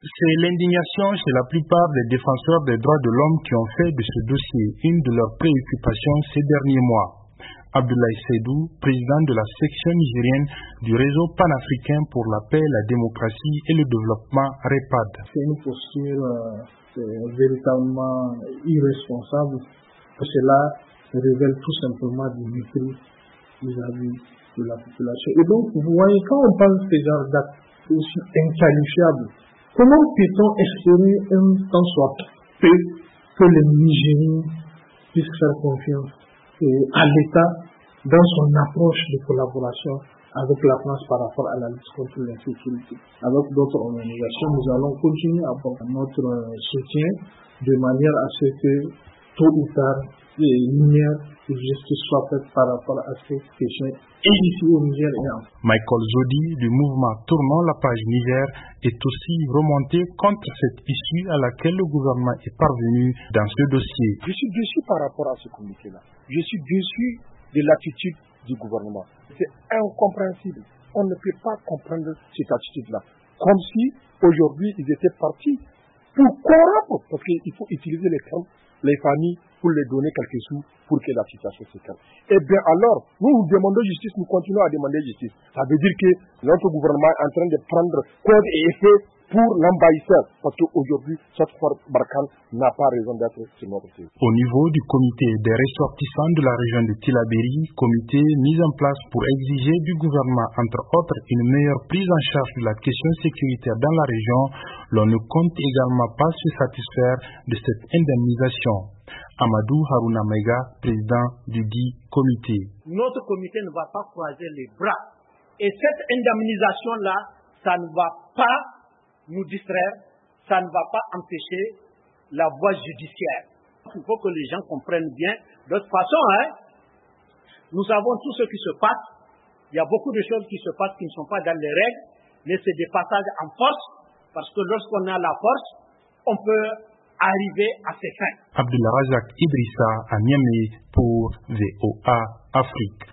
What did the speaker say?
C'est l'indignation chez la plupart des défenseurs des droits de l'homme qui ont fait de ce dossier une de leurs préoccupations ces derniers mois. Abdoulaye Seydou, président de la section nigérienne du réseau panafricain pour la paix, la démocratie et le développement REPAD. C'est une posture véritablement irresponsable. Cela révèle tout simplement du mépris vis-à-vis de la population. Et donc, vous voyez, quand on parle de ce genre d'actes aussi inqualifiables, comment peut-on espérer un temps soit peu que les Nigériens puissent faire confiance à l'État dans son approche de collaboration avec la France par rapport à la lutte contre l'insécurité? Avec d'autres organisations, nous allons continuer à apporter notre soutien de manière à ce que, tôt ou tard, les lumières de justice soient faites par rapport à ces questions et ici au Niger et en France. Michael Zodi du mouvement Tournons la page Niger est aussi remonté contre cette issue à laquelle le gouvernement est parvenu dans ce dossier. Je suis déçu par rapport à ce communiqué-là. Je suis déçu de l'attitude du gouvernement. C'est incompréhensible. On ne peut pas comprendre cette attitude-là. Comme si aujourd'hui ils étaient partis pour corrompre, parce qu'il faut utiliser les termes, les familles, pour les donner quelques sous pour que la situation se calme. Eh bien alors, nous demandons justice, nous continuons à demander justice. Ça veut dire que notre gouvernement est en train de prendre cause et effet pour l'envahisseur. Parce qu'aujourd'hui, cette force Barkhane n'a pas raison d'être sur notre pays. Au niveau du comité des ressortissants de la région de Tillabéri, comité mis en place pour exiger du gouvernement, entre autres, une meilleure prise en charge de la question sécuritaire dans la région, l'on ne compte également pas se satisfaire de cette indemnisation. Amadou Harouna Maïga, président du dit comité. Notre comité ne va pas croiser les bras. Et cette indemnisation-là, ça ne va pas nous distraire, ça ne va pas empêcher la voie judiciaire. Il faut que les gens comprennent bien. De toute façon, nous savons tout ce qui se passe. Il y a beaucoup de choses qui se passent qui ne sont pas dans les règles, mais c'est des passages en force, parce que lorsqu'on a la force, on peut arriver à ses fins. Abdullah Razak Idrissa à Niamey pour VOA Afrique.